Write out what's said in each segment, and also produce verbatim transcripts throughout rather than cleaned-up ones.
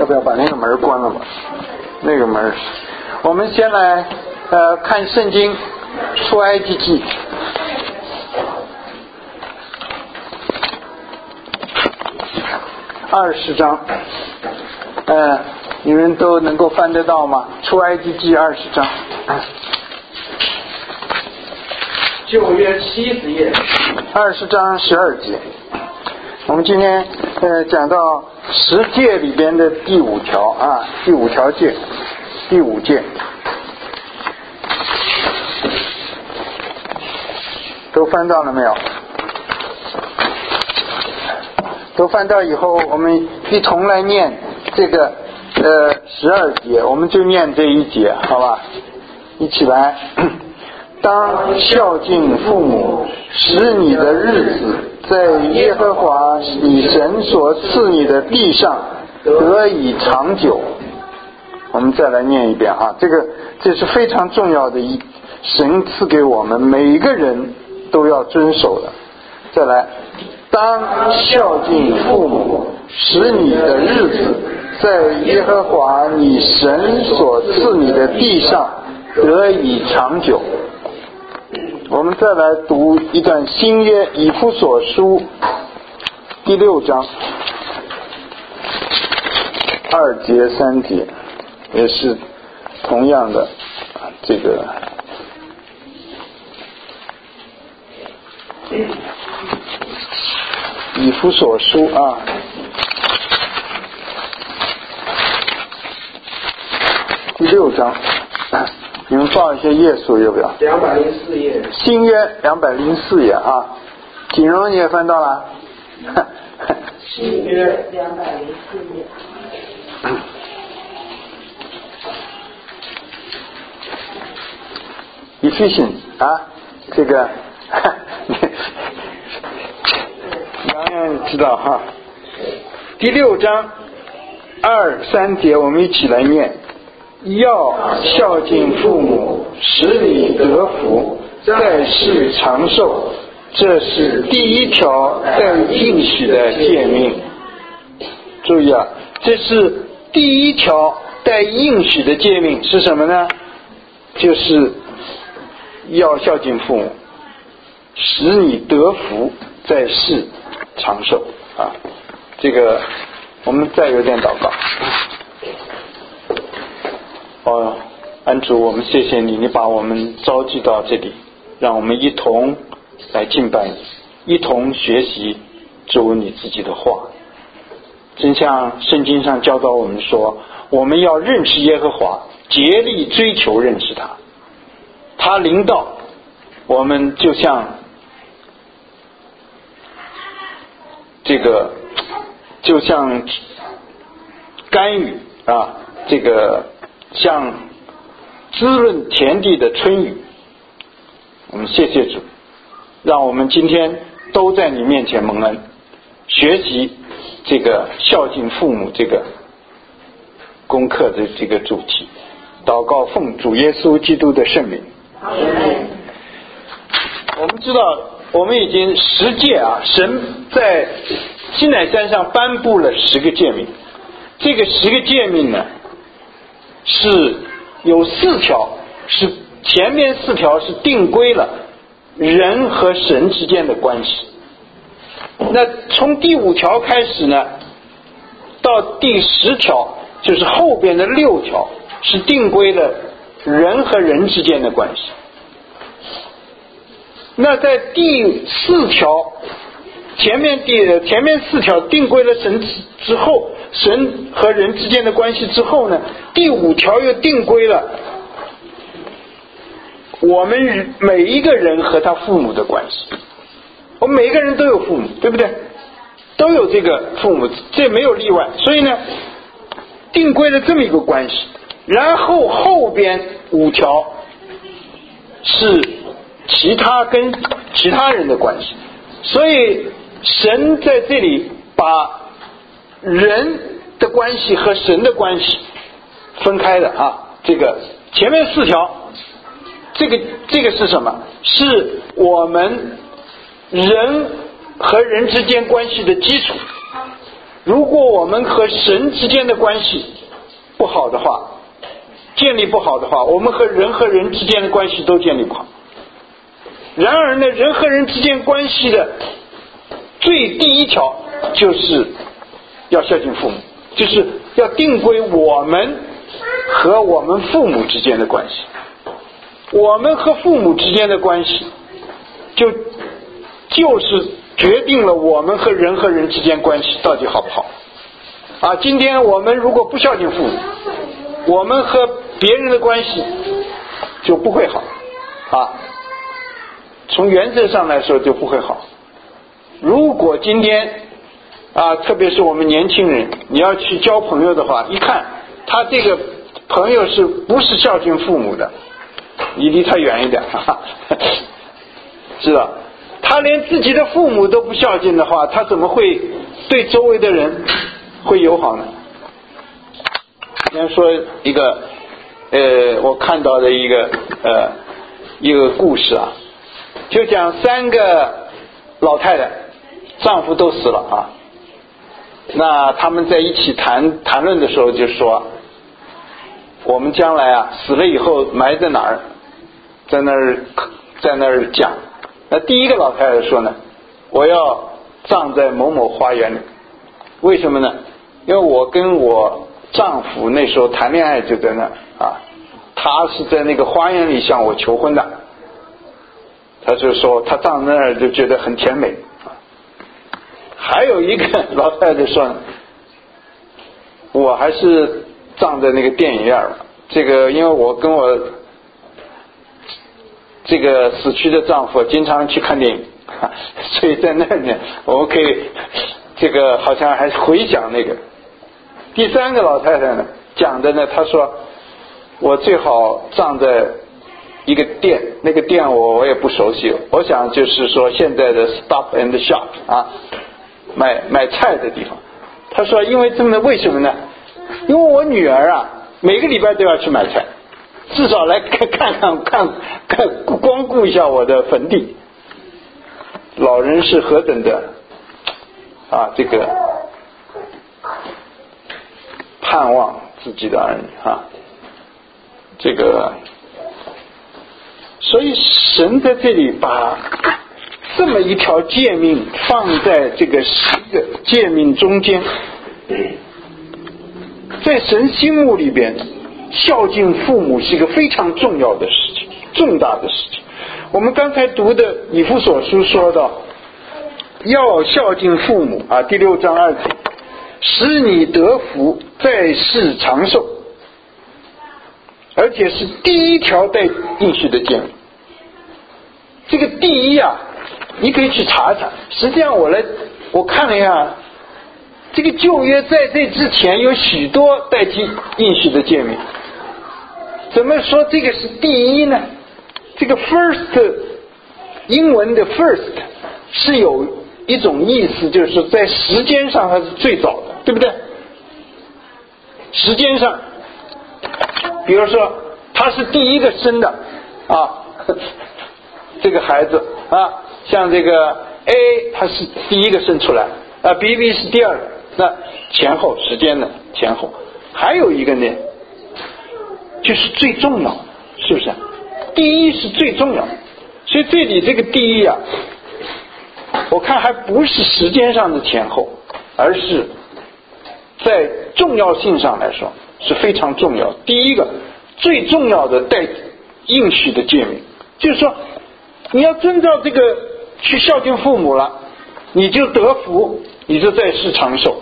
不要把那个门关了吧？那个门。我们先来呃看圣经出埃及记。二十章，呃，你们都能够翻得到吗？出埃及记二十章， 旧约七十页， 二十章十二节。我们今天呃讲到十诫里边的第五条啊，第五条诫，第五诫，都翻到了没有？都翻到以后，我们一同来念这个呃十二节，我们就念这一节，好吧？一起来。当孝敬父母，使你的日子在耶和华你神所赐你的地上得以长久。我们再来念一遍啊，这个这是非常重要的一神赐给我们每一个人都要遵守的。再来。当孝敬父母，使你的日子在耶和华你神所赐你的地上得以长久。我们再来读一段新约以弗所书第六章二节三节，也是同样的这个以弗所书啊，第六章，你们报一些页数要不要？ 两百零四页。 新约两百零四页啊，锦荣你也翻到了？ 新约两百零四页。 Efficient 啊，这个。洋洋知道哈，第六章二三节我们一起来念。要孝敬父母，使你得福，在世长寿，这是第一条带应许的诫命。注意啊，这是第一条带应许的诫命是什么呢？就是要孝敬父母，使你得福，在世长寿啊！这个我们再有点祷告。哦，安主，我们谢谢你，你把我们召集到这里，让我们一同来敬拜你，一同学习主你自己的话。正像圣经上教导我们说，我们要认识耶和华，竭力追求认识他。他临到，我们就像这个就像甘雨啊，这个像滋润田地的春雨。我们谢谢主，让我们今天都在你面前蒙恩，学习这个孝敬父母这个功课的这个主题。祷告奉主耶稣基督的圣名。我们知道我们已经十诫啊，神在西乃山上颁布了十个诫命。这个十个诫命呢，是有四条，是前面四条是定规了人和神之间的关系。那从第五条开始呢，到第十条，就是后边的六条，是定规了人和人之间的关系。那在第四条，前面第前面四条定规了神之后，神和人之间的关系之后呢，第五条又定规了我们每一个人和他父母的关系。我们每一个人都有父母，对不对？都有这个父母，这没有例外。所以呢，定规了这么一个关系。然后后边五条是其他跟其他人的关系。所以神在这里把人的关系和神的关系分开的啊。这个前面四条，这个这个是什么？是我们人和人之间关系的基础。 如果我们和神之间的关系不好的话，建立不好的话，我们和人和人之间的关系都建立不好。然而呢，人和人之间关系的最第一条就是要孝敬父母，就是要定规我们和我们父母之间的关系。我们和父母之间的关系就就是决定了我们和人和人之间关系到底好不好啊！今天我们如果不孝敬父母，我们和别人的关系就不会好啊，从原则上来说就不会好。如果今天啊，特别是我们年轻人，你要去交朋友的话，一看他这个朋友是不是孝敬父母的，你离他远一点，哈哈，知道？他连自己的父母都不孝敬的话，他怎么会对周围的人会友好呢？先说一个呃，我看到的一个呃一个故事啊，就讲三个老太太，丈夫都死了啊。那他们在一起谈谈论的时候就说，我们将来啊死了以后埋在哪儿，在那儿在那儿讲。那第一个老太太说呢，我要葬在某某花园里。为什么呢？因为我跟我丈夫那时候谈恋爱就在那啊，他是在那个花园里向我求婚的。他就说他葬在那儿就觉得很甜美。还有一个老太太说，我还是葬在那个电影院了。这个因为我跟我这个死去的丈夫经常去看电影，所以在那里我们可以这个好像还回想那个。第三个老太太呢讲的呢，她说我最好葬在一个店，那个店我我也不熟悉，我想就是说现在的 Stop and Shop 啊，买买菜的地方。她说因为这么为什么呢？因为我女儿啊每个礼拜都要去买菜，至少来看看看看看光顾一下我的坟地。老人是何等的啊这个盼望自己的儿女啊，这个所以神在这里把这么一条诫命放在这个十个诫命中间，在神心目里边孝敬父母是一个非常重要的事情，重大的事情。我们刚才读的以弗所书说到要孝敬父母啊，第六章二节，使你得福，在世长寿，而且是第一条带应许的诫命。这个第一啊，你可以去查查。实际上我来我看了一下，这个旧约在这之前有许多代替应许的诫命。怎么说这个是第一呢？这个 first 英文的 first 是有一种意思，就是说在时间上它是最早的，对不对？时间上比如说他是第一个生的啊，这个孩子啊，像这个 A 他是第一个生出来啊 ，B B 是第二个，那前后时间的前后。还有一个呢就是最重要的，是不是？第一是最重要的，所以这里这个第一啊，我看还不是时间上的前后，而是在重要性上来说是非常重要的。第一个最重要的带应许的诫命，就是说你要遵照这个去孝敬父母了，你就得福，你就在世长寿。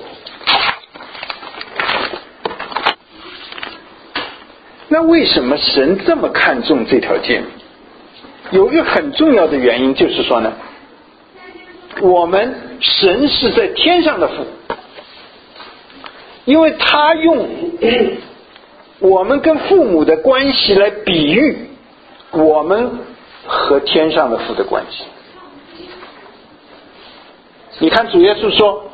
那为什么神这么看重这条诫命？有一个很重要的原因，就是说呢，我们神是在天上的父，因为他用我们跟父母的关系来比喻我们和天上的父的关系。你看主耶稣说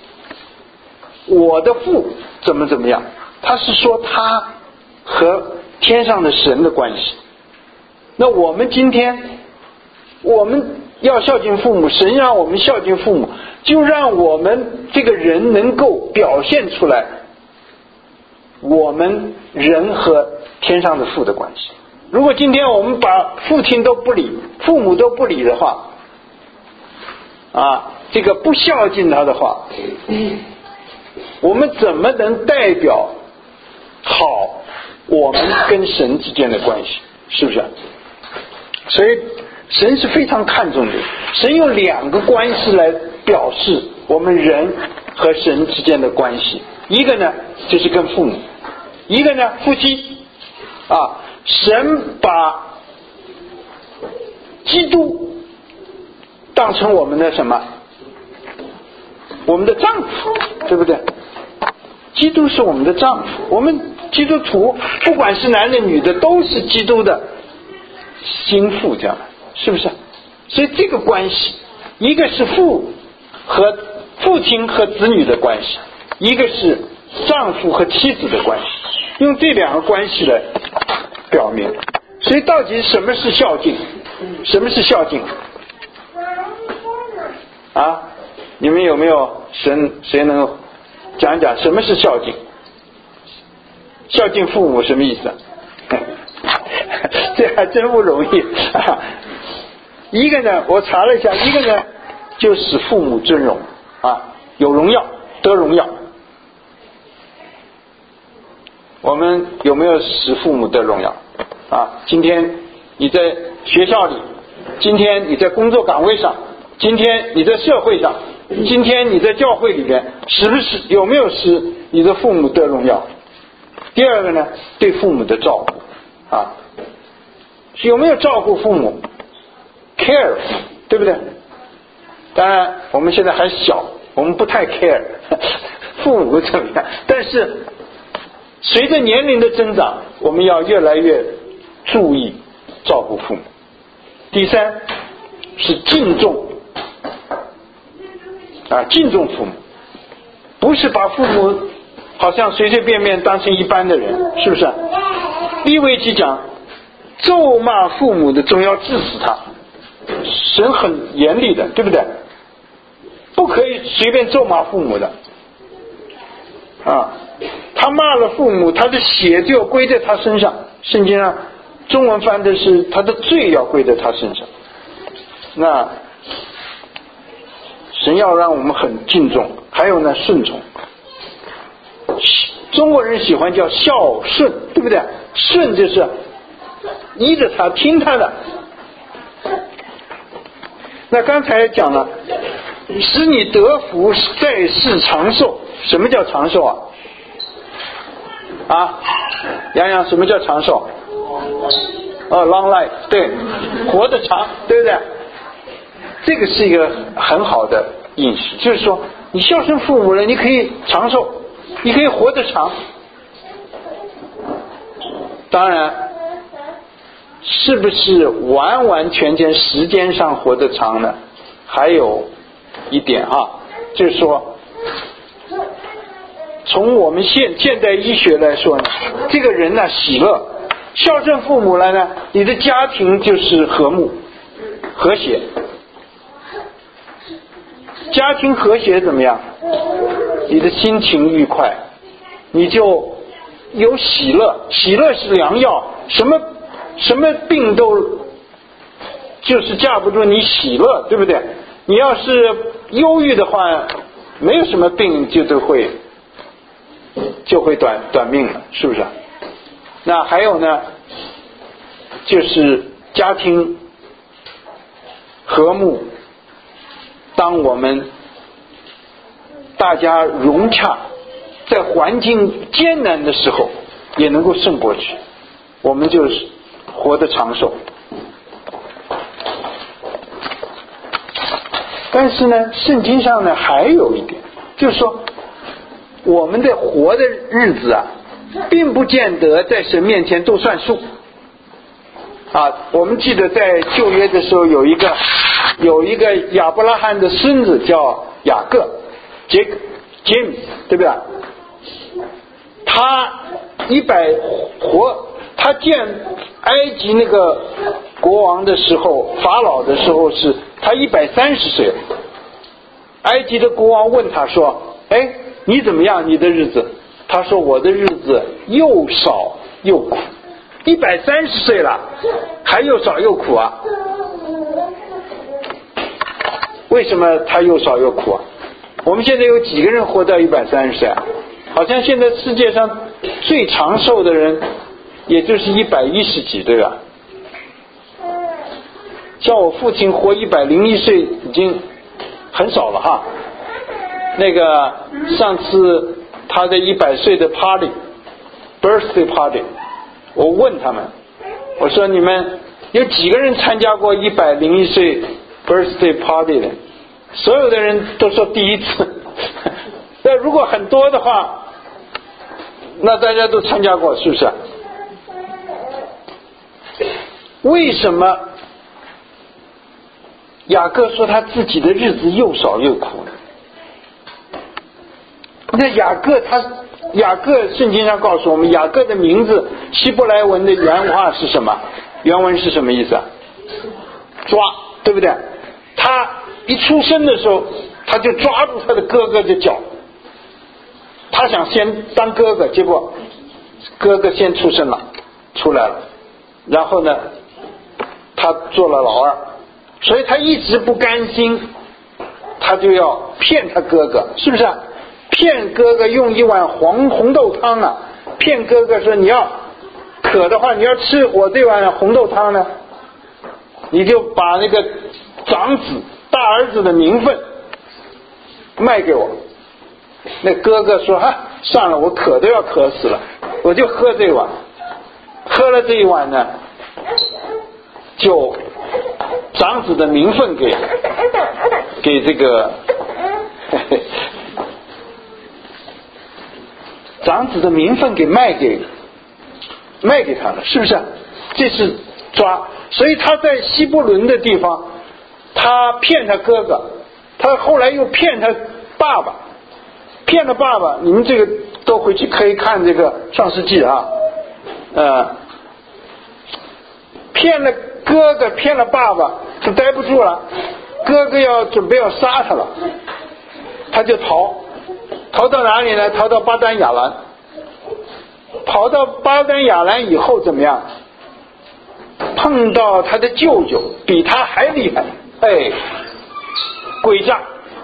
我的父怎么怎么样，他是说他和天上的神的关系。那我们今天我们要孝敬父母，神让我们孝敬父母， 就让我们这个人能够表现出来我们人和天上的父的关系。如果今天我们把父亲都不理，父母都不理的话，啊，这个不孝敬他的话，我们怎么能代表好我们跟神之间的关系？是不是？所以神是非常看重的，神用两个关系来表示我们人和神之间的关系，一个呢就是跟父母，一个呢夫妻啊。神把基督当成我们的什么？我们的丈夫，对不对？基督是我们的丈夫，我们基督徒不管是男的女的都是基督的心腹，这样是不是？所以这个关系，一个是父和父亲和子女的关系，一个是丈夫和妻子的关系，用这两个关系来表明。所以到底什么是孝敬？什么是孝敬啊？你们有没有神谁能讲一讲什么是孝敬？孝敬父母什么意思？这还真不容易。一个呢，我查了一下，一个呢就使父母尊荣啊，有荣耀，得荣耀。我们有没有使父母得荣耀啊？今天你在学校里，今天你在工作岗位上，今天你在社会上，今天你在教会里面，是不是有没有使你的父母得荣耀？第二个呢，对父母的照顾啊，有没有照顾父母 care， 对不对？当然我们现在还小，我们不太 care 父母怎么样，但是随着年龄的增长，我们要越来越注意照顾父母。第三是敬重啊，敬重父母，不是把父母好像随随便便当成一般的人，是不是？利未记讲，咒骂父母的总要治死他，神很严厉的，对不对？不可以随便咒骂父母的啊。他骂了父母，他的血就要归在他身上。圣经上中文翻的是他的罪要归在他身上。那神要让我们很敬重，还有呢顺从。中国人喜欢叫孝顺，对不对？顺就是依着他，听他的。那刚才讲了，使你得福，在世长寿。什么叫长寿啊？啊，洋洋，什么叫长寿？哦 ，long life， 对，活得长，对不对？这个是一个很好的应许，就是说，你孝顺父母了，你可以长寿，你可以活得长。当然，是不是完完全全时间上活得长呢？还有一点啊，就是说，从我们现现代医学来说呢，这个人呢喜乐，孝顺父母了呢，你的家庭就是和睦和谐。家庭和谐怎么样？你的心情愉快，你就有喜乐，喜乐是良药，什么什么病都就是架不住你喜乐，对不对？你要是忧郁的话，没有什么病就都会就会短短命了，是不是？那还有呢，就是家庭和睦，当我们大家融洽，在环境艰难的时候也能够胜过去，我们就是活得长寿。但是呢，圣经上呢还有一点，就是说我们的活的日子啊，并不见得在神面前都算数啊。我们记得在旧约的时候，有一个有一个亚伯拉罕的孙子叫雅各，杰杰米，对不对？他一百活，他见埃及那个国王的时候，法老的时候是他一百三十岁， 埃及的国王问他说，哎，你怎么样，你的日子？他说，我的日子又少又苦，一百三十岁了还又少又苦啊。为什么他又少又苦啊？我们现在有几个人活到一百三十岁啊？好像现在世界上最长寿的人也就是一百一十几，对吧？像我父亲活一百零一岁已经很少了哈。那个上次他的一百岁的 party birthday party， 我问他们，我说你们有几个人参加过一百零一岁 birthday party 的？所有的人都说第一次。那如果很多的话，那大家都参加过，是不是？为什么雅各说他自己的日子又少又苦呢？那雅各他雅各圣经上告诉我们，雅各的名字希伯来文的原话是什么？原文是什么意思啊？抓，对不对？他一出生的时候，他就抓住他的哥哥的脚，他想先当哥哥，结果哥哥先出生了，出来了，然后呢，他做了老二，所以他一直不甘心，他就要骗他哥哥，是不是啊？骗哥哥用一碗黄红豆汤啊，骗哥哥说你要渴的话，你要吃我这碗红豆汤呢，你就把那个长子大儿子的名分卖给我。那哥哥说哈，算了，我渴都要渴死了，我就喝这碗。喝了这一碗呢，就长子的名分给给这个呵呵长子的名分给卖给卖给他了，是不是？这是抓。所以他在希伯伦的地方，他骗他哥哥，他后来又骗他爸爸，骗了爸爸。你们这个都回去可以看这个创世纪啊，呃，骗了哥哥，骗了爸爸，他待不住了，哥哥要准备要杀他了，他就逃，逃到哪里呢？逃到巴丹亚兰。跑到巴丹亚兰以后怎么样？碰到他的舅舅，比他还厉害，哎，诡诈，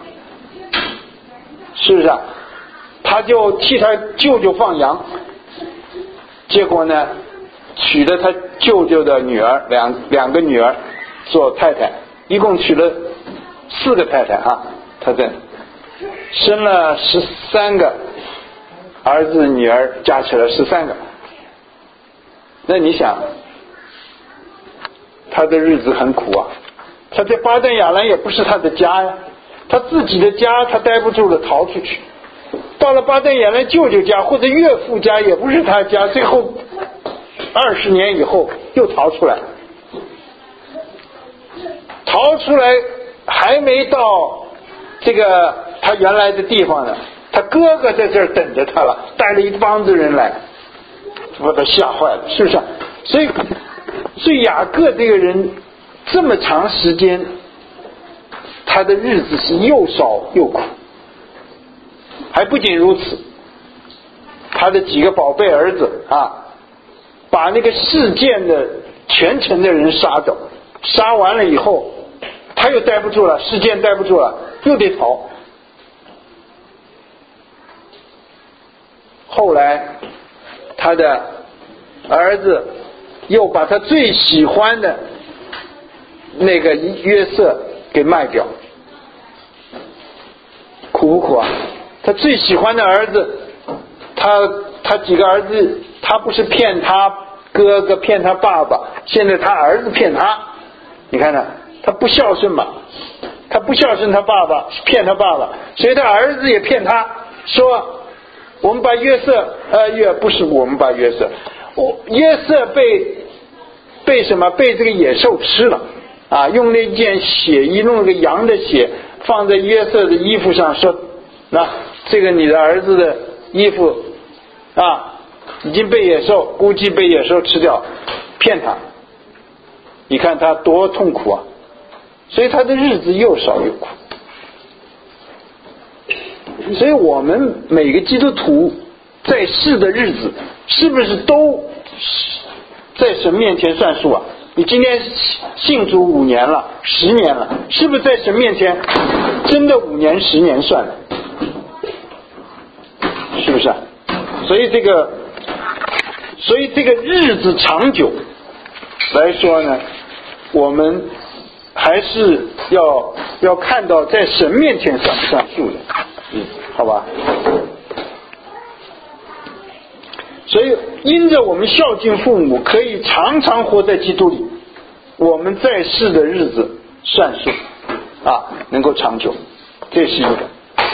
是不是啊？他就替他舅舅放羊，结果呢，娶了他舅舅的女儿，两两个女儿做太太，一共娶了四个太太啊，他这生了十三个儿子女儿，加起来十三个。那你想，他的日子很苦啊。他在巴丹亚兰也不是他的家呀，他自己的家他待不住了，逃出去。到了巴丹亚兰舅舅家或者岳父家也不是他家，最后二十年以后又逃出来。逃出来还没到这个他原来的地方呢，他哥哥在这儿等着他了，带了一帮子人来，把他吓坏了，是不是？所以所以雅各这个人这么长时间，他的日子是又少又苦。还不仅如此，他的几个宝贝儿子啊，把那个事件的全城的人杀走，杀完了以后他又待不住了，事件待不住了，又得逃。后来他的儿子又把他最喜欢的那个约瑟给卖掉，苦不苦啊？他最喜欢的儿子，他他几个儿子，他不是骗他哥哥骗他爸爸，现在他儿子骗他，你看看他不孝顺嘛，他不孝顺他爸爸，骗他爸爸，所以他儿子也骗他，说我们把约瑟呃约不是我们把约瑟，我约瑟被被什么被这个野兽吃了啊，用那件血衣，弄了个羊的血放在约瑟的衣服上，说那这个你的儿子的衣服啊已经被野兽估计被野兽吃掉，骗他，你看他多痛苦啊！所以他的日子又少又苦。 所以我们每个基督徒在世的日子，是不是都在神面前算数啊？你今天信主五年了，十年了，是不是在神面前真的五年十年算了？是不是啊？所以这个所以这个日子长久来说呢，我们还是要要看到在神面前算不算数的，嗯，好吧？所以因着我们孝敬父母，可以常常活在基督里，我们在世的日子算数啊，能够长久，这是一个。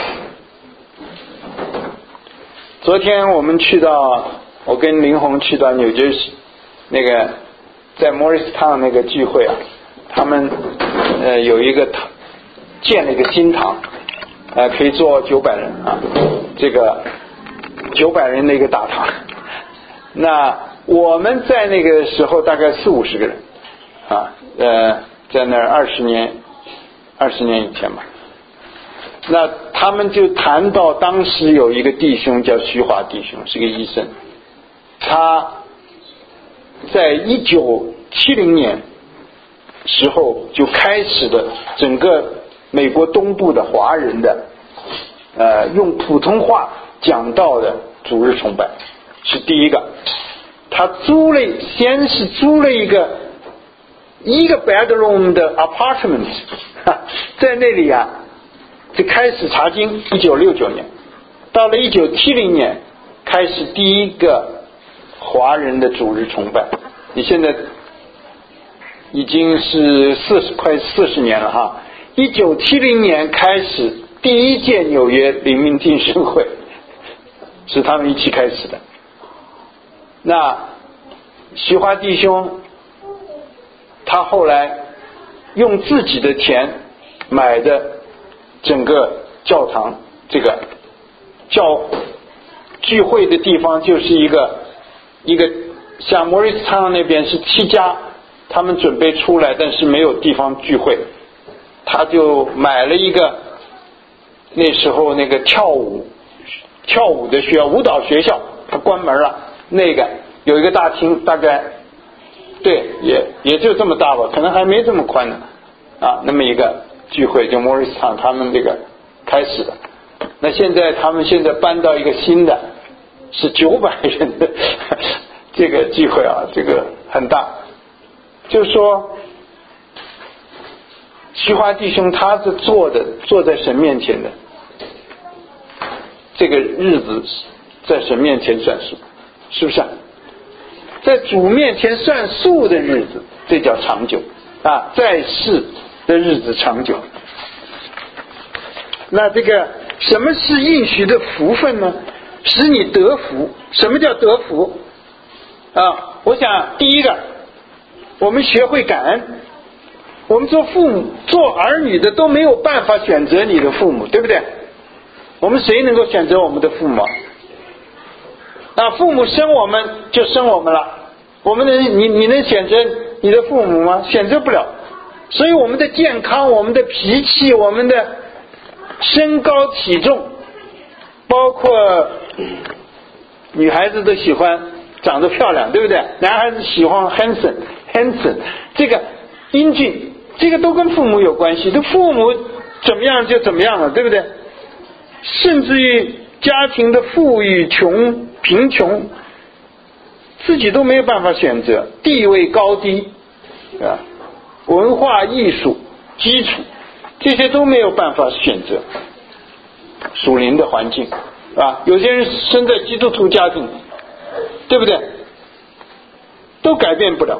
昨天我们去到，我跟林红去到纽约市那个在 Morristown 那个聚会啊，他们呃有一个建了一个新堂，呃可以坐九百人啊，这个九百人的一个大堂。那我们在那个时候大概四五十个人啊，呃在那儿二十年二十年以前吧。那他们就谈到当时有一个弟兄叫徐华弟兄，是个医生，他在一九七零年时候就开始的整个美国东部的华人的呃用普通话讲道的主日崇拜是第一个。他租了先是租了一个一个 bedroom 的 apartment 在那里啊就开始查经，一九六九年到了一九七零年开始第一个华人的主日崇拜。你现在已经是四十快四十年了哈。一九七零年开始第一届纽约灵命浸信会是他们一起开始的。那徐华弟兄他后来用自己的钱买的整个教堂，这个教聚会的地方就是一个一个像 Morristown 那边是七家，他们准备出来但是没有地方聚会，他就买了一个那时候那个跳舞跳舞的学校舞蹈学校，他关门了，那个有一个大厅，大概对也也就这么大吧，可能还没这么宽呢啊，那么一个聚会就 Morristown 他们这个开始的。那现在他们现在搬到一个新的是九百人的这个聚会啊，这个很大。就是说徐华弟兄他是坐的坐在神面前的，这个日子在神面前算数，是不是啊？在主面前算数的日子，这叫长久啊，在世的日子长久。那这个什么是应许的福分呢？使你得福。什么叫得福啊？我想第一个，我们学会感恩。我们做父母做儿女的都没有办法选择你的父母，对不对？我们谁能够选择我们的父母？那父母生我们就生我们了，我们能你你能选择你的父母吗？选择不了。所以我们的健康，我们的脾气，我们的身高体重，包括女孩子都喜欢长得漂亮，对不对？男孩子喜欢 handsome handsome 这个英俊，这个都跟父母有关系，这父母怎么样就怎么样了，对不对？甚至于家庭的富裕穷贫穷自己都没有办法选择，地位高低啊，文化艺术基础这些都没有办法选择。属灵的环境啊，有些人生在基督徒家庭，对不对？都改变不了。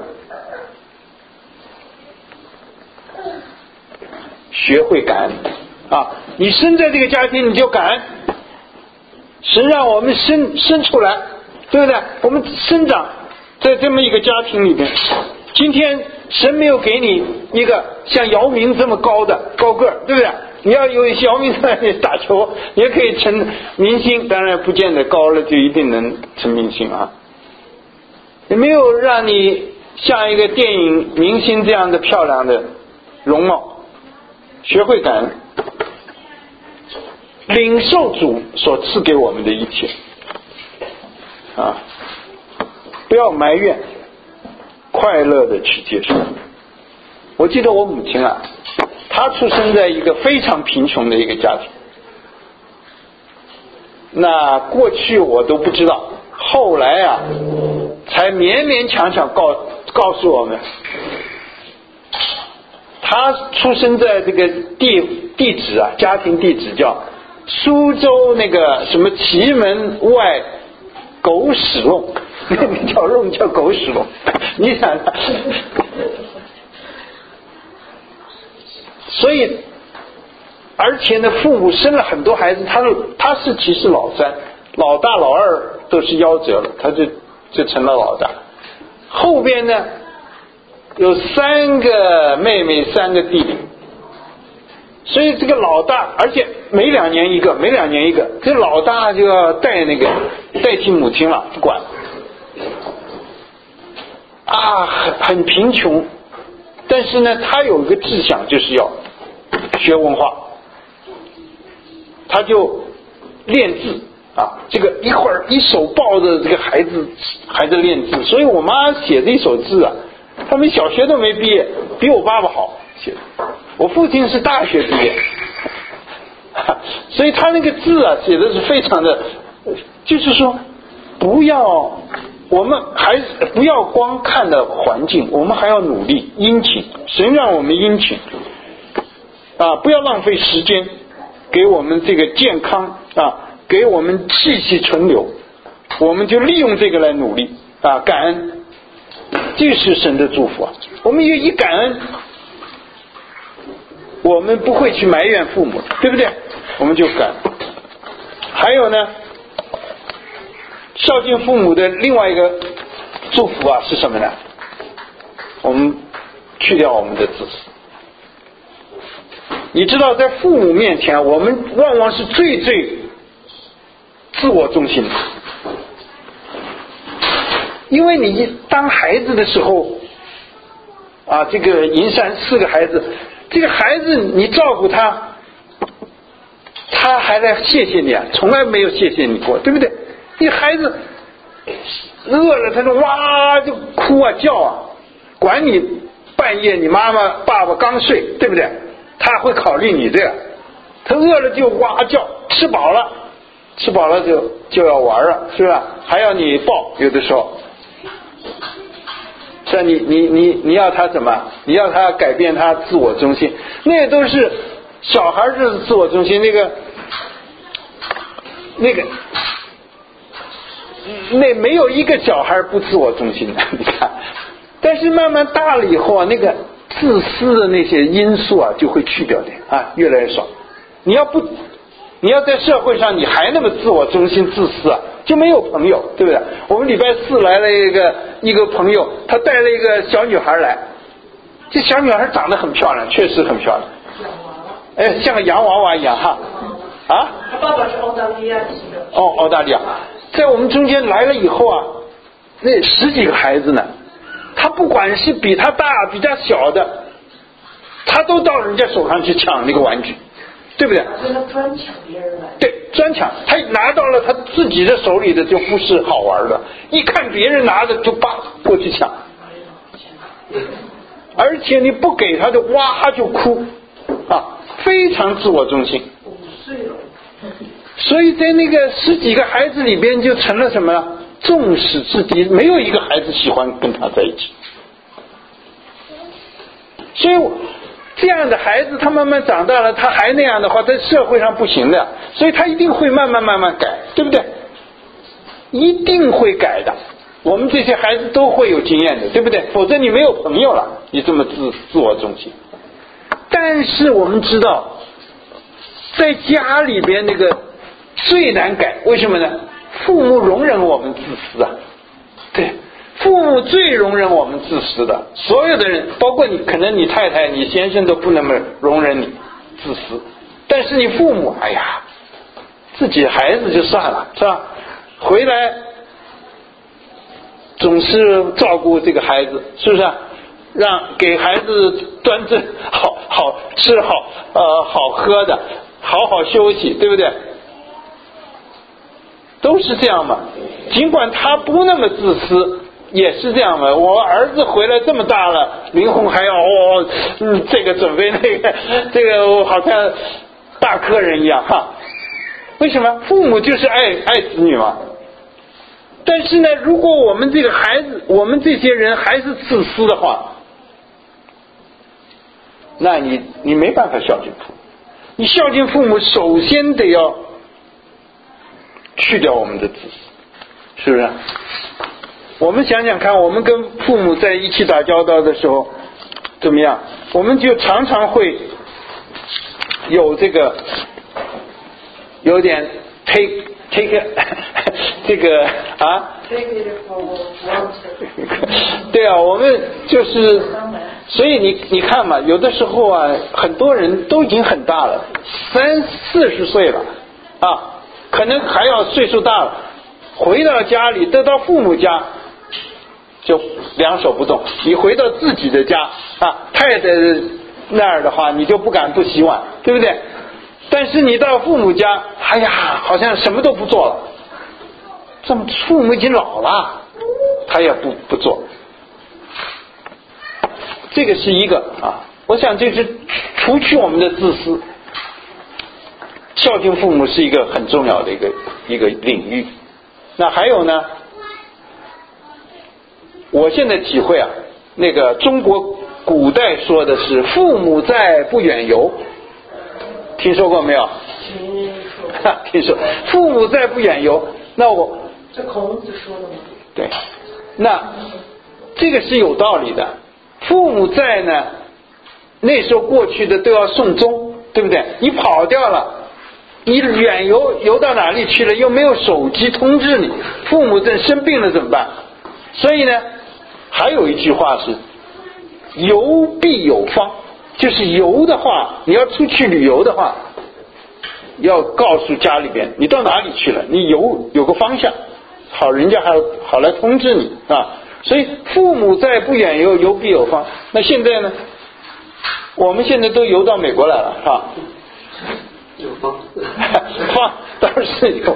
学会感恩啊！你生在这个家庭，你就感恩。神让我们生生出来，对不对？我们生长在这么一个家庭里面。今天神没有给你一个像姚明这么高的高个儿，对不对？你要有姚明在那里打球，也可以成明星，当然不见得高了就一定能成明星啊。也没有让你像一个电影明星这样的漂亮的容貌。学会感恩， 领受主所赐给我们的一切啊，不要埋怨，快乐的去接受。我记得我母亲啊，她出生在一个非常贫穷的一个家庭，那过去我都不知道，后来啊才勉勉强强告告诉我们，她出生在这个地地址啊，家庭地址叫苏州那个什么祁门外狗屎弄，那个叫弄叫狗屎弄，你想想，所以而且呢，父母生了很多孩子，他他是其实老三，老大老二都是夭折了，他就就成了老大。后边呢有三个妹妹，三个弟弟，所以这个老大，而且每两年一个，每两年一个，这老大就要带那个代替母亲了，不管啊，很很贫穷，但是呢，他有一个志向，就是要学文化。他就练字啊，这个一会儿一手抱着这个孩子还在练字，所以我妈写的一手字啊，他们小学都没毕业，比我爸爸好写的。我父亲是大学毕业，所以他那个字啊写的是非常的，就是说不要我们还不要光看的环境，我们还要努力殷勤，神让我们殷勤啊，不要浪费时间。给我们这个健康啊，给我们气息存留，我们就利用这个来努力啊，感恩，这是神的祝福啊。我们一感恩，我们不会去埋怨父母，对不对？我们就感恩。还有呢，孝敬父母的另外一个祝福啊是什么呢？我们去掉我们的自私。你知道，在父母面前，我们往往是最最自我中心的，因为你当孩子的时候，啊，这个银山四个孩子，这个孩子你照顾他，他还来谢谢你啊，从来没有谢谢你过，对不对？你孩子饿了，他就哇就哭啊叫啊，管你半夜你妈妈爸爸刚睡，对不对？他会考虑你这个，他饿了就哇叫，吃饱了，吃饱了就就要玩了，是吧？还要你抱，有的时候，这你你你你要他怎么？你要他改变他自我中心，那都是小孩就是自我中心，那个那个那没有一个小孩不自我中心的，你看，但是慢慢大了以后啊，那个。自私的那些因素啊，就会去掉点啊，越来越少。你要不，你要在社会上你还那么自我中心、自私啊，就没有朋友，对不对？我们礼拜四来了一个一个朋友，他带了一个小女孩来，这小女孩长得很漂亮，确实很漂亮，哎，像个洋娃娃一样哈。啊？ 他爸爸是澳大利亚籍的。 哦，澳大利亚，在我们中间来了以后啊，那十几个孩子呢。他不管是比他大比他小的，他都到人家手上去抢那个玩具，对不对？ 他专抢别人玩具。 对，专抢，他拿到了他自己的手里的就不是好玩的，一看别人拿的就叭过去抢，而且你不给他就哇就哭啊，非常自我中心。 五岁了。 所以在那个十几个孩子里边就成了什么呢？众矢之的，没有一个孩子喜欢跟他在一起。所以这样的孩子他慢慢长大了，他还那样的话在社会上不行的，所以他一定会慢慢慢慢改，对不对？一定会改的，我们这些孩子都会有经验的，对不对？否则你没有朋友了，你这么自自我中心。但是我们知道在家里边那个最难改，为什么呢？父母容忍我们自私啊，对，父母最容忍我们自私的，所有的人，包括你，可能你太太、你先生都不那么容忍你自私，但是你父母，哎呀，自己孩子就算了，是吧？回来总是照顾这个孩子，是不是啊？让给孩子端正好好吃好呃好喝的， 好好休息，对不对？都是这样嘛。尽管他不那么自私，也是这样嘛。我儿子回来这么大了，灵魂还要哦，嗯，这个准备那个，这个我好像大客人一样哈。为什么？父母就是爱爱子女嘛。但是呢，如果我们这个孩子，我们这些人还是自私的话，那你你没办法孝敬父母。你孝敬父母，首先得要去掉我们的自私，是不是？我们想想看，我们跟父母在一起打交道的时候怎么样？我们就常常会有这个有点 take take 这个啊对啊，我们就是所以你你看嘛，有的时候啊，很多人都已经很大了，三四十岁了啊，可能还要岁数大了，回到家里得到父母家就两手不动。你回到自己的家啊，太太那儿的话，你就不敢不洗碗，对不对？但是你到父母家，哎呀，好像什么都不做了。这么父母已经老了，他也不不做。这个是一个啊，我想这是除去我们的自私，孝敬父母是一个很重要的一个一个领域。那还有呢，我现在体会啊，那个中国古代说的是父母在不远游，听说过没有？听说父母在不远游，那我这孔子说的吗？ 对，那这个是有道理的。父母在呢，那时候过去的都要送终，对不对？你跑掉了，你远游游到哪里去了，又没有手机通知你，父母正生病了怎么办？所以呢，还有一句话是游必有方，就是游的话，你要出去旅游的话，要告诉家里边你到哪里去了，你游有个方向，好人家还好来通知你啊。所以父母在不远游，游必有方。那现在呢，我们现在都游到美国来了啊， 有方方倒是有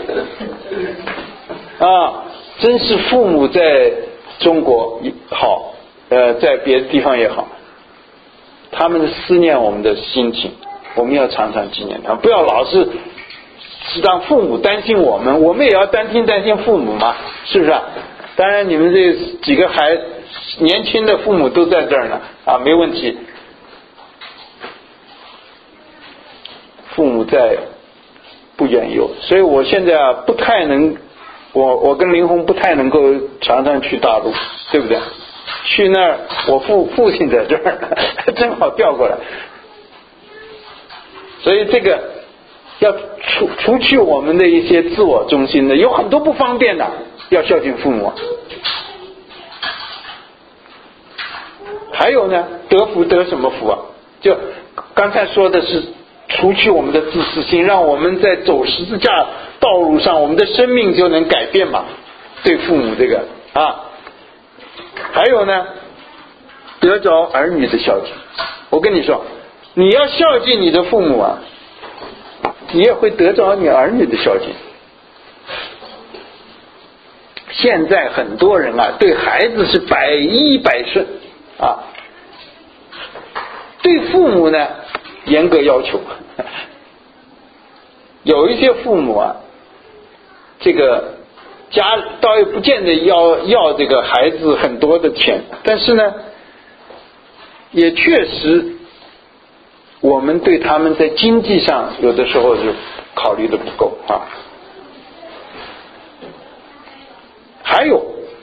啊，真是父母在中国好，呃，在别的地方也好，他们的思念我们的心情，我们要常常纪念他们，不要老是是让父母担心我们，我们也要担心担心父母嘛，是不是啊？当然你们这几个孩年轻的父母都在这儿呢啊，没问题。父母在不远游，所以我现在啊不太能，我我跟林红不太能够常常去大陆，对不对？去那儿，我父父亲在这儿，正好调过来，所以这个要除除去我们的一些自我中心的，有很多不方便的，要孝敬父母。还有呢，得福得什么福啊？就刚才说的是除去我们的自私心，让我们在走十字架道路上，我们的生命就能改变嘛。对父母这个啊，还有呢，得着儿女的孝敬。我跟你说，你要孝敬你的父母啊，你也会得着你儿女的孝敬。现在很多人啊，对孩子是百依百顺啊，对父母呢严格要求。有一些父母啊，这个家倒也不见得要要这个孩子很多的钱，但是呢，也确实我们对他们在经济上有的时候是考虑的不够啊。还有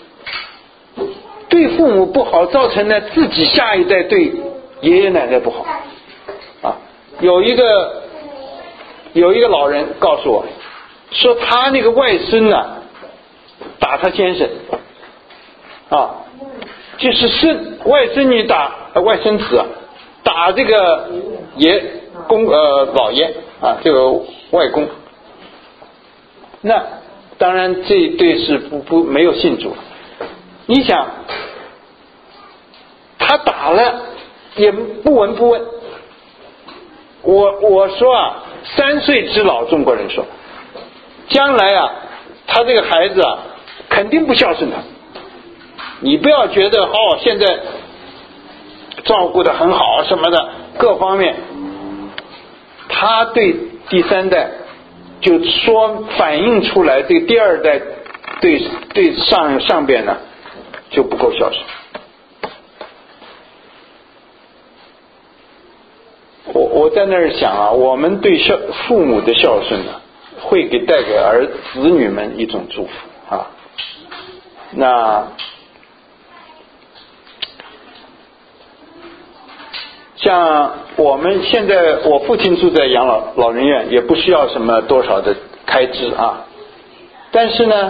对父母不好，造成了自己下一代对爷爷奶奶不好啊。有一个有一个老人告诉我说，他那个外孙呢、啊、打他先生啊，就是是外孙女打、呃、外孙子、啊、打这个爷公呃老爷啊，这个外公。那当然这一对是不不没有信主。你想他打了也不闻不问，我我说啊， 三岁之老，中国人说，将来啊，他这个孩子啊，肯定不孝顺他。你不要觉得哦，现在照顾得很好什么的，各方面，他对第三代就说反映出来，这个第二代对对上上边呢就不够孝顺。我我在那儿想啊，我们对孝父母的孝顺呢，会给带给儿子女们一种祝福啊。那像我们现在，我父亲住在养老老人院，也不需要什么多少的开支啊，但是呢，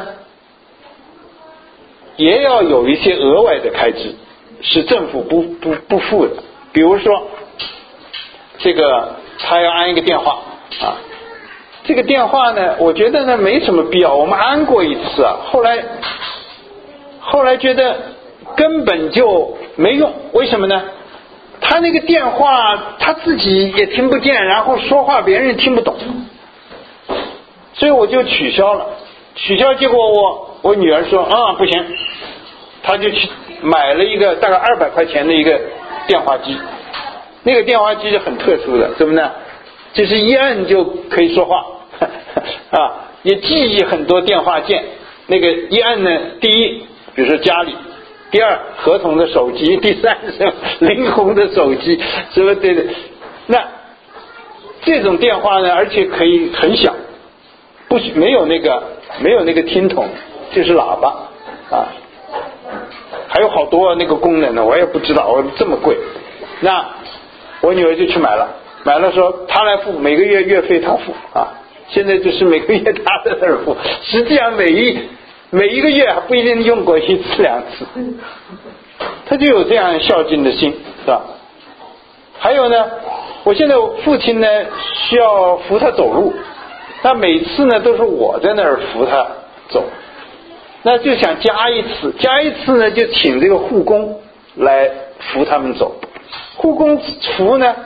也要有一些额外的开支，是政府不不不付的。比如说，这个他要安一个电话啊，这个电话呢，我觉得呢没什么必要，我们安过一次啊，后来后来觉得根本就没用，为什么呢？他那个电话他自己也听不见，然后说话别人听不懂，所以我就取消了。取消结果我我女儿说啊不行，她就去买了一个大概二百块钱的一个电话机。那个电话机是很特殊的，怎么呢？就是一按就可以说话啊，也记忆很多电话键。那个一按呢，第一，比如说家里。第二，合同的手机；第三是灵红的手机，什么对对。那这种电话呢，而且可以很小，不没有那个没有那个听筒，就是喇叭啊，还有好多那个功能呢，我也不知道，我这么贵。那我女儿就去买了，买了说她来付，每个月月费她付啊。现在就是每个月她在那儿付，实际上每一。每一个月还不一定用过一次两次，他就有这样孝敬的心，是吧？还有呢，我现在父亲呢需要扶他走路，那每次呢都是我在那儿扶他走，那就想加一次，加一次呢就请这个护工来扶他们走，护工扶呢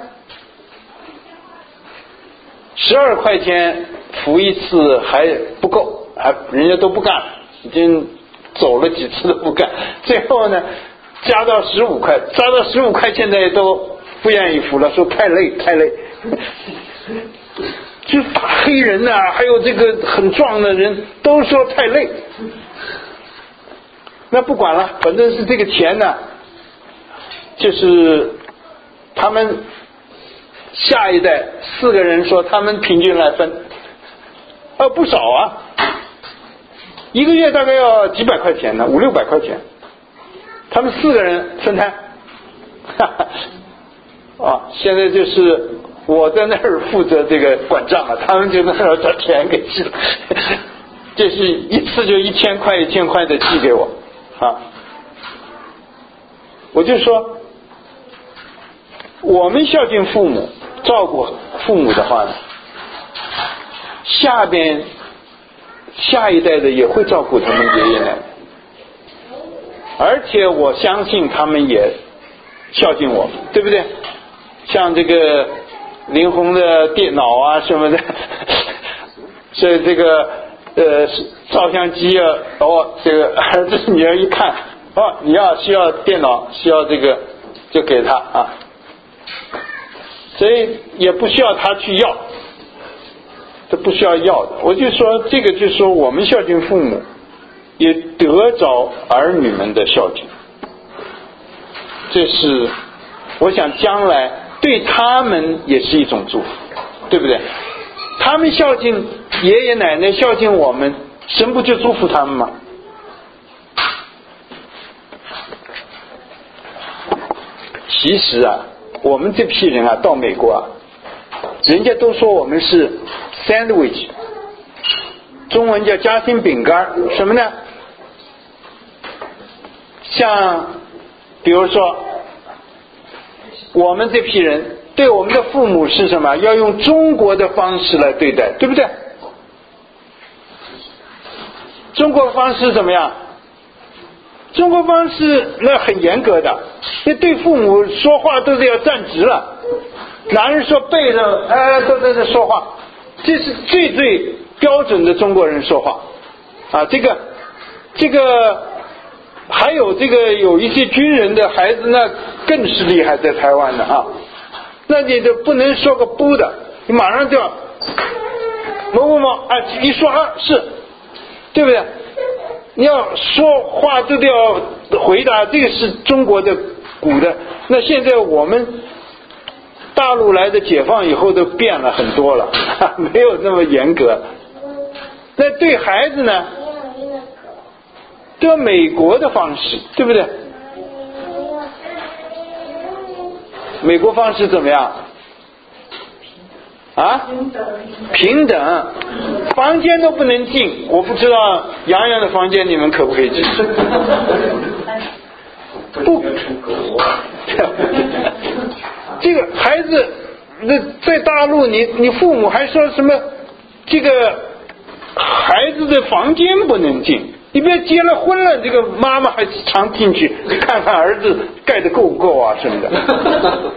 十二块钱扶一次还不够，还人家都不干。已经走了几次都不干，最后呢加到十五块，加到十五块现在都不愿意扶了，说太累太累。就大黑人啊，还有这个很壮的人都说太累。那不管了，反正是这个钱呢，就是他们下一代四个人说他们平均来分，呃不少啊。一个月大概要几百块钱呢，五六百块钱，他们四个人分摊，哈哈，啊，现在就是我在那儿负责这个管账了，他们就在那儿把钱给寄了，这是一次就一千块一千块的寄给我啊，我就说，我们孝敬父母、照顾父母的话呢，下边。下一代的也会照顾他们爷爷奶奶，而且我相信他们也孝敬我们，对不对？像这个林红的电脑啊什么的，所以这个呃照相机啊，哦，这个儿子女儿一看，哦，你要需要电脑，需要这个就给他啊，所以也不需要他去要。这不需要要的，我就说这个，就是说我们孝敬父母，也得着儿女们的孝敬，这是我想将来对他们也是一种祝福，对不对？他们孝敬爷爷奶奶，孝敬我们，神不就祝福他们吗？其实啊，我们这批人啊，到美国啊，人家都说我们是sandwich， 中文叫夹心饼干，什么呢？像比如说我们这批人对我们的父母是什么？要用中国的方式来对待，对不对？中国方式怎么样？中国方式那很严格的，那对父母说话都是要站直了，哪人说背着哎都在这说话， 这是最最标准的中国人说话啊。这个这个还有这个有一些军人的孩子，那更是厉害，在台湾的啊。那你就不能说个不的，你马上就要某某某啊，一说啊是，对不对？你要说话都得要回答，这个是中国的古的。那现在我们大陆来的解放以后都变了很多了，没有那么严格。那对孩子呢，都要美国的方式，对不对？美国方式怎么样？啊？平等，房间都不能进。我不知道洋洋的房间你们可不可以进？不，这个孩子，那在大陆你你父母还说什么？这个孩子的房间不能进。你别结了婚了，这个妈妈还常进去看看儿子盖得够不够啊什么的。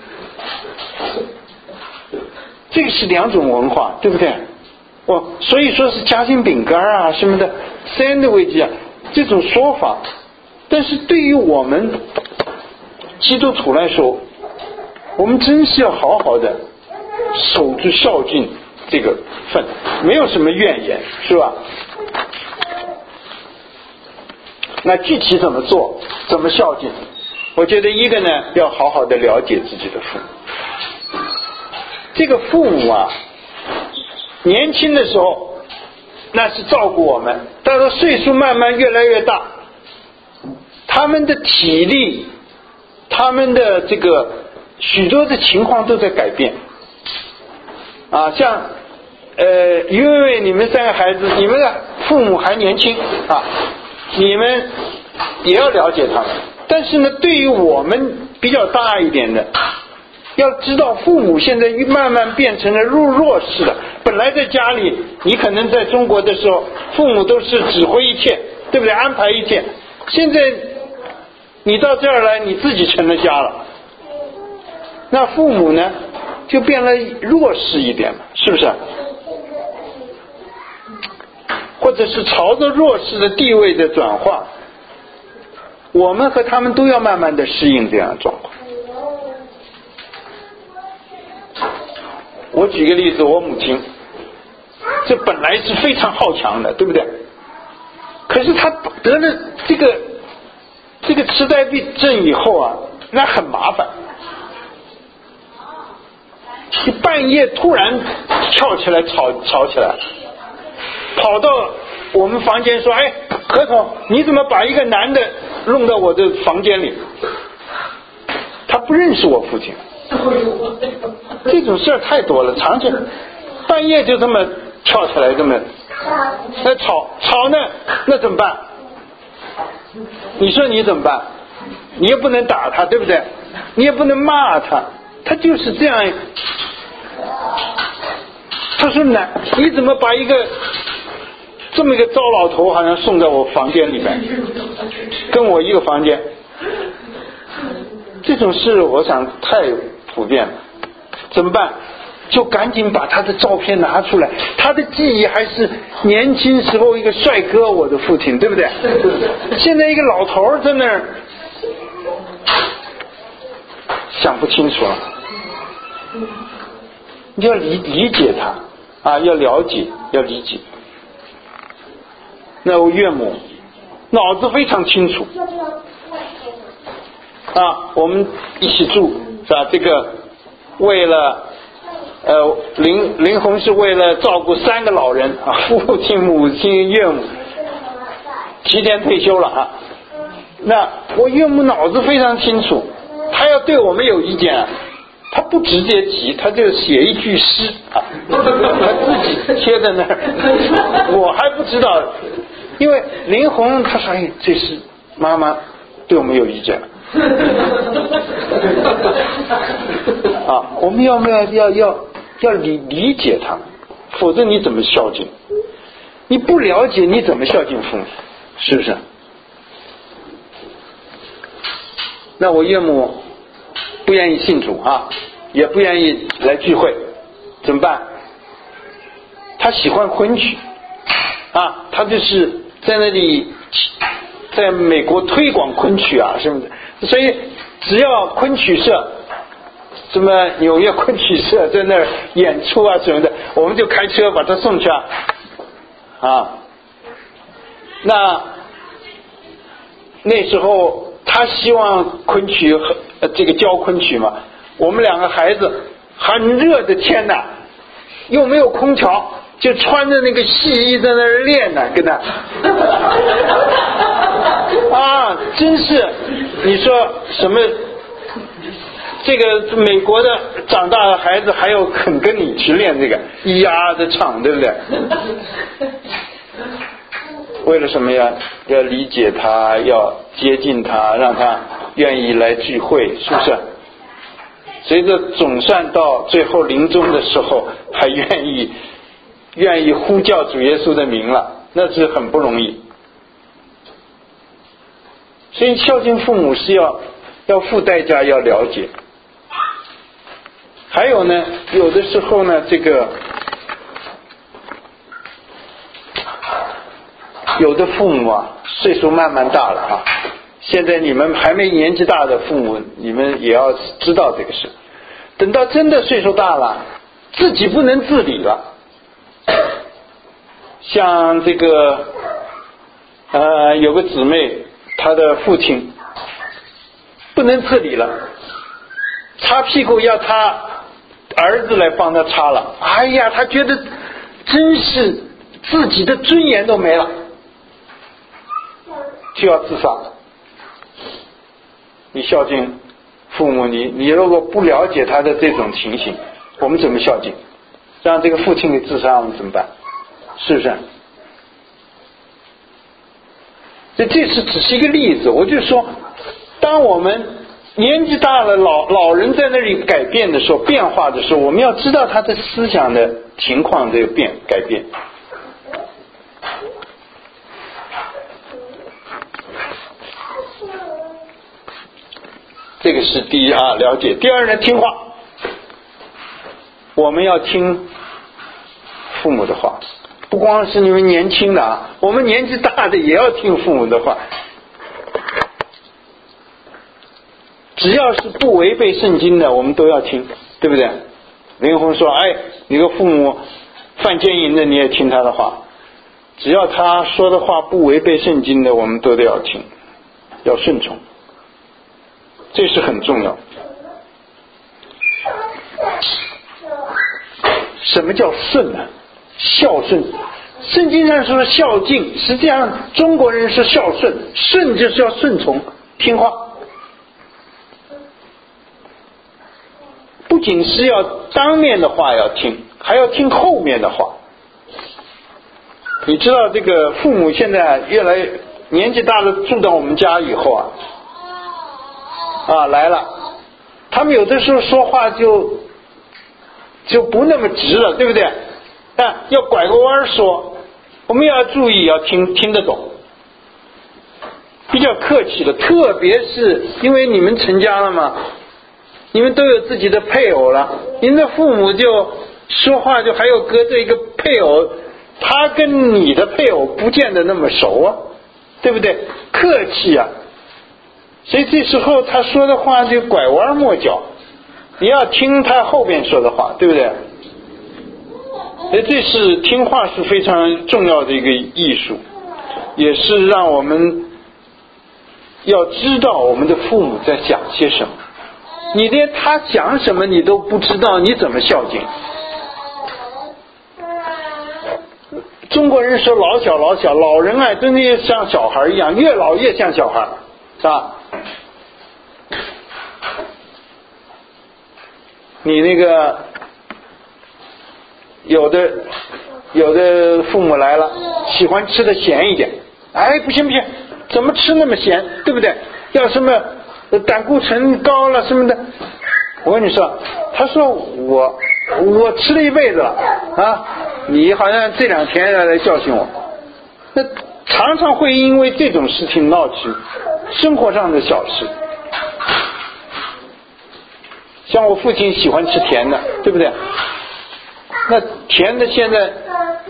这个是两种文化，对不对？哦，所以说是夹心饼干啊什么的 sandwich 啊这种说法，但是对于我们基督徒来说，我们真是要好好的守住孝敬这个份，没有什么怨言，是吧？那具体怎么做，怎么孝敬？我觉得一个呢，要好好的了解自己的父母。这个父母啊，年轻的时候那是照顾我们，但是岁数慢慢越来越大，他们的体力，他们的这个许多的情况都在改变啊。像呃，因为你们三个孩子，你们的父母还年轻啊，你们也要了解他们。但是呢，对于我们比较大一点的，要知道父母现在慢慢变成了入弱势的。本来在家里，你可能在中国的时候，父母都是指挥一切，对不对？安排一切。现在你到这儿来，你自己成了家了，那父母呢就变了弱势一点了，是不是？或者是朝着弱势的地位的转化，我们和他们都要慢慢的适应这样的状况。我举个例子，我母亲这本来是非常好强的，对不对？可是她得了这个这个痴呆症以后啊，那很麻烦，你半夜突然跳起来吵吵起来，跑到我们房间说：“哎，何总，你怎么把一个男的弄到我的房间里？”他不认识我父亲。这种事儿太多了，常见，半夜就这么跳起来，这么那吵吵呢，那怎么办？你说你怎么办？你也不能打他，对不对？你也不能骂他，他就是这样。他说呢，你怎么把一个这么一个糟老头好像送在我房间里面，跟我一个房间？这种事我想太普遍了，怎么办？就赶紧把他的照片拿出来，他的记忆还是年轻时候一个帅哥，我的父亲，对不对？现在一个老头在那儿想不清楚了，你要理理解他啊，要了解，要理解。那我岳母脑子非常清楚啊，我们一起住是吧？这个为了呃林林红是为了照顾三个老人啊，父亲、母亲、岳母，提前退休了啊。那我岳母脑子非常清楚，他要对我们有意见，他不直接提，他就写一句诗啊，他自己贴在那儿，我还不知道，因为林红他说：“哎，这是妈妈对我们有意见。”啊，我们要不要要要要理理解他们，否则你怎么孝敬？你不了解你怎么孝敬父母？是不是？那我岳母不愿意信主啊，也不愿意来聚会，怎么办？ 他喜欢昆曲啊，他就是在那里在美国推广昆曲啊什么的，所以只要昆曲社什么纽约昆曲社在那儿演出啊什么的，我们就开车把他送去啊啊。那那时候他希望昆曲和、呃、这个教昆曲嘛，我们两个孩子很热的天呐，又没有空调，就穿着那个戏衣在那儿练呢，跟他啊，真是你说什么这个美国的长大的孩子还有肯跟你去练这个咿呀的唱，对不对？为了什么呀？要理解他，要接近他，让他愿意来聚会，是不是？随着总算到最后临终的时候，还愿意愿意呼叫主耶稣的名了，那是很不容易。所以孝敬父母是要要付代价，要了解。还有呢，有的时候呢，这个有的父母啊，岁数慢慢大了啊。现在你们还没年纪大的父母，你们也要知道这个事。等到真的岁数大了，自己不能自理了。像这个呃，有个姊妹，她的父亲不能自理了，擦屁股要她儿子来帮她擦了。哎呀，她觉得真是自己的尊严都没了，就要自杀。你孝敬父母，你你如果不了解他的这种情形，我们怎么孝敬？让这个父亲给自杀，我们怎么办？是不是？这这是只是一个例子，我就说，当我们年纪大了，老老人在那里改变的时候，变化的时候，我们要知道他的思想的情况这个变改变。这个是第一啊，了解。第二呢，听话，我们要听父母的话，不光是你们年轻的啊，我们年纪大的也要听父母的话。只要是不违背圣经的，我们都要听，对不对？灵魂说：“哎，你个父母犯奸淫的，你也听他的话。”只要他说的话不违背圣经的，我们都得要听，要顺从。这是很重要。什么叫顺呢？孝顺。圣经上说孝敬，实际上中国人是孝顺，顺就是要顺从听话。不仅是要当面的话要听，还要听后面的话。你知道这个父母现在越来年纪大了，住到我们家以后啊啊来了，他们有的时候说话就就不那么直了，对不对？啊，要拐个弯说，我们要注意，要听听得懂，比较客气的。特别是因为你们成家了嘛，你们都有自己的配偶了，您的父母就说话就还有隔着一个配偶，他跟你的配偶不见得那么熟啊，对不对？客气啊，所以这时候他说的话就拐弯抹角，你要听他后边说的话，对不对？所以这是听话是非常重要的一个艺术，也是让我们要知道我们的父母在讲些什么。你连他讲什么你都不知道，你怎么孝敬？中国人说老小老小，老人啊真的像小孩一样，越老越像小孩，是吧？你那个有的有的父母来了，喜欢吃的咸一点，哎，不行不行，怎么吃那么咸，对不对？要什么胆固醇高了什么的。我跟你说，他说我我吃了一辈子了啊，你好像这两天来教训我。那常常会因为这种事情闹起生活上的小事。像我父亲喜欢吃甜的，对不对？那甜的现在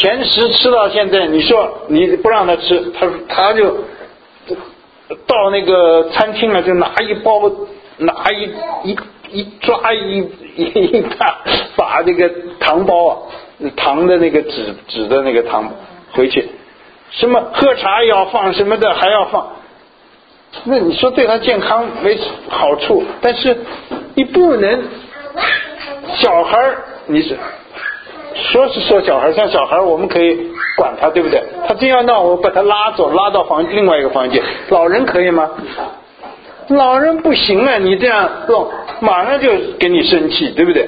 甜食吃到现在，你说你不让他吃，他他就到那个餐厅了，就拿一包，拿一一一抓一一一大把这个糖包啊，糖的那个纸纸的那个糖回去，什么喝茶要放什么的还要放，那你说对他健康没好处，但是你不能小孩你是说是说小孩像小孩我们可以管他，对不对？他真要闹我把他拉走，拉到房另外一个房间。老人可以吗？老人不行啊，你这样弄马上就给你生气，对不对？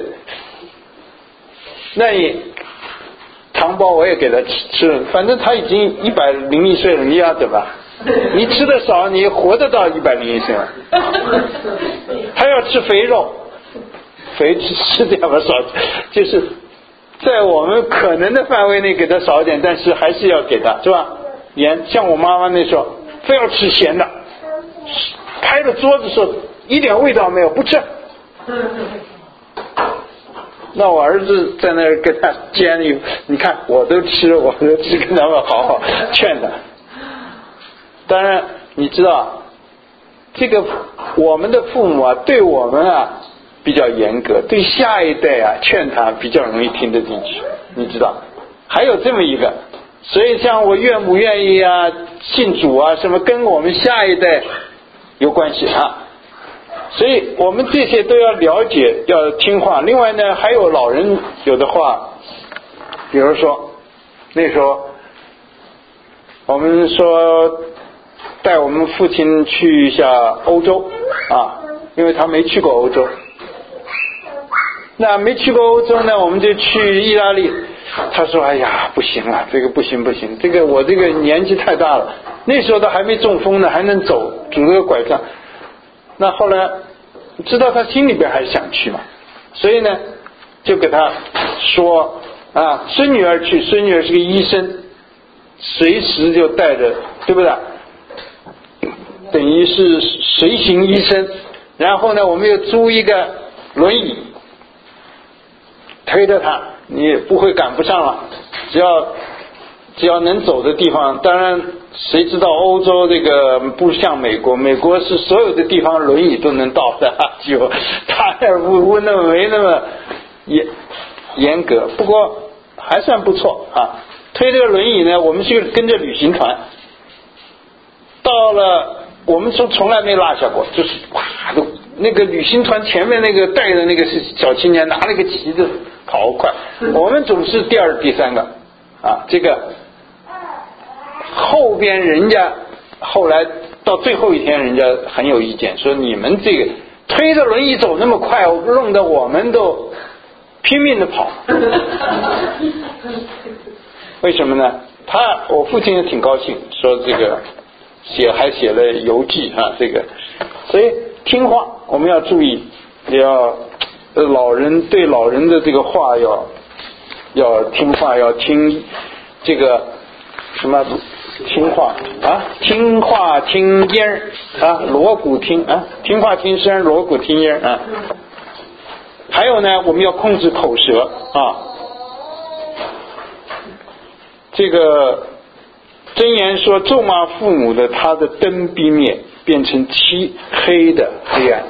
那你糖包我也给他吃了，反正他已经一百零一岁了，你要怎么？你吃的少，你活得到一百零一岁吗？他要吃肥肉，肥吃点吧，少就是在我们可能的范围内给他少一点，但是还是要给他，是吧？盐，像我妈妈那时候非要吃咸的，拍着桌子说一点味道没有，不吃。那我儿子在那儿跟他煎你，你看我都吃，我都吃，跟他们好好劝他。当然你知道这个我们的父母啊对我们啊比较严格，对下一代啊劝他比较容易听得进去，你知道还有这么一个，所以像我岳母愿意啊信主啊什么跟我们下一代有关系啊，所以我们这些都要了解，要听话。另外呢还有老人有的话，比如说那时候我们说带我们父亲去一下欧洲啊，因为他没去过欧洲。那没去过欧洲呢，我们就去意大利。他说哎呀不行了，这个不行不行，这个我这个年纪太大了，那时候都还没中风呢，还能走，拄着个拐杖。那后来知道他心里边还是想去嘛，所以呢就给他说啊，孙女儿去，孙女儿是个医生，随时就带着，对不对？等于是随行医生。然后呢我们又租一个轮椅推着他，你也不会赶不上了，只要只要能走的地方。当然谁知道欧洲这个不像美国，美国是所有的地方轮椅都能到的，就他那不不那么没那么严严格，不过还算不错啊。推这个轮椅呢，我们是跟着旅行团，到了我们从从来没落下过，就是哇都那个旅行团前面那个带的那个是小青年拿了个旗子跑快，我们总是第二第三个啊。这个后边人家后来到最后一天人家很有意见，说你们这个推着轮椅走那么快，弄得我们都拼命的跑。为什么呢？他我父亲也挺高兴，说这个写还写了游记啊，这个所以听话我们要注意，也要老人对老人的这个话要要听话，要听这个什么听话啊，听话听音儿啊，锣鼓听啊，听话听声，锣鼓听音儿啊。还有呢，我们要控制口舌啊。这个箴言说，咒骂父母的，他的灯必灭，变成漆黑的黑暗。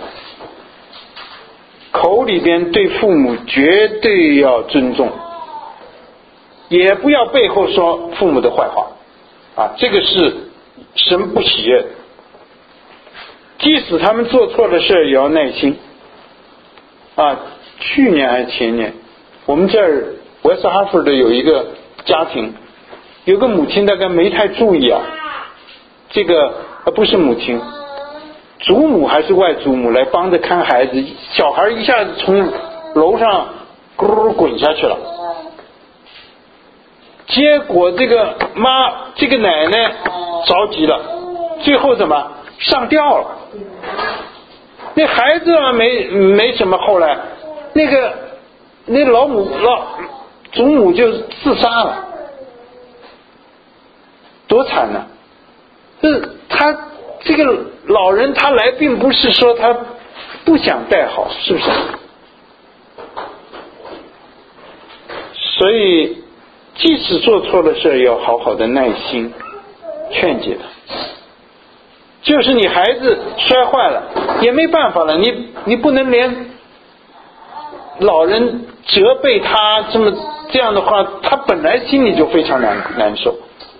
口里边对父母绝对要尊重，也不要背后说父母的坏话啊，这个是神不喜悦。即使他们做错了事也要耐心啊。去年还是前年，我们这儿威斯哈佛的有一个家庭，有个母亲大概没太注意啊，这个呃不是母亲，祖母还是外祖母来帮着看孩子，小孩一下子从楼上咕滚下去了，结果这个妈这个奶奶着急了，最后怎么上吊了？那孩子啊没没什么，后来那个那老母老祖母就自杀了，多惨呢！这他这个老人他来并不是说他不想带好，是不是？所以即使做错了事，要好好的耐心劝解他。就是你孩子摔坏了，也没办法了，你你不能连老人责备他这么这样的话，他本来心里就非常难难受。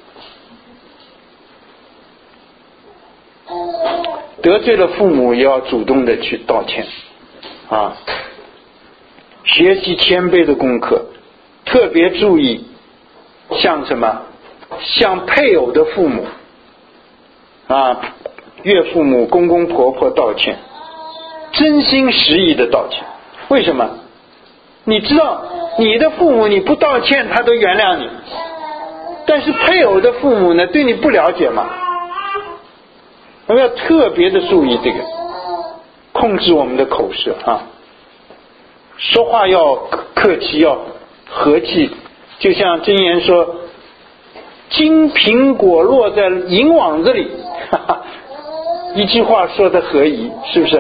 得罪了父母，也要主动的去道歉啊！学习谦卑的功课，特别注意像什么，像配偶的父母啊，岳父母、公公婆婆道歉，真心实意的道歉。为什么？你知道你的父母你不道歉他都原谅你，但是配偶的父母呢，对你不了解嘛，我们要特别的注意这个，控制我们的口舌啊，说话要客气，要和气。就像箴言说，金苹果落在银网子里，哈哈，一句话说的合宜，是不是？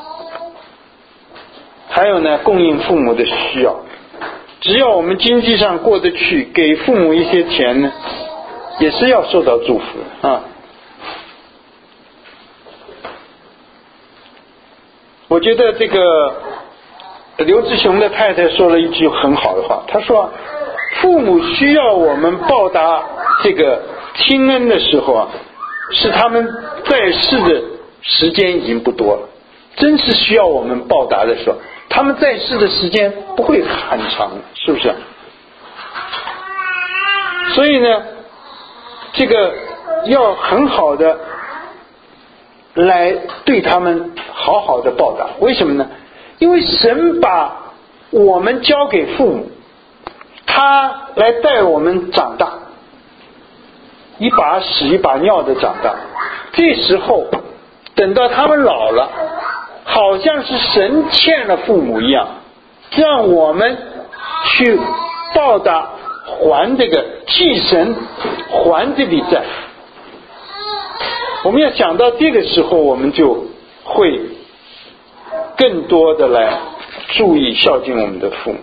还有呢，供应父母的需要，只要我们经济上过得去，给父母一些钱呢，也是要受到祝福的啊。我觉得这个刘志雄的太太说了一句很好的话，她说父母需要我们报答这个亲恩的时候啊，是他们在世的时间已经不多了，真是需要我们报答的时候，他们在世的时间不会很长，是不是？所以呢，这个要很好的来对他们好好的报答。为什么呢？因为神把我们交给父母，他来带我们长大，一把屎一把尿的长大。这时候等到他们老了，好像是神欠了父母一样，让我们去报答，还这个替神还这笔债。我们要想到这个时候，我们就会更多的来注意孝敬我们的父母。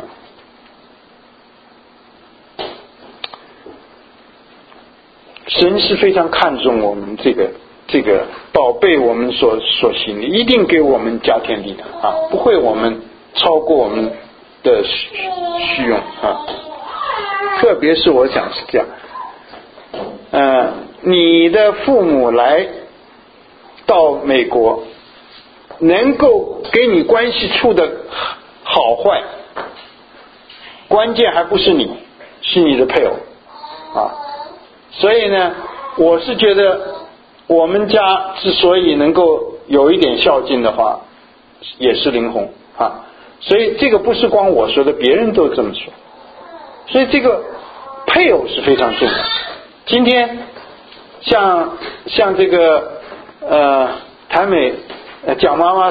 神是非常看重我们这个这个宝贝我们所所行的，一定给我们加添力量啊，不会我们超过我们的需用啊。特别是我想是这样，呃，你的父母来到美国，能够给你关系处的好坏，关键还不是你，是你的配偶啊。所以呢，我是觉得我们家之所以能够有一点孝敬的话，也是灵红啊。所以这个不是光我说的，别人都这么说。所以这个配偶是非常重要的。今天像像这个呃谭美呃蒋妈妈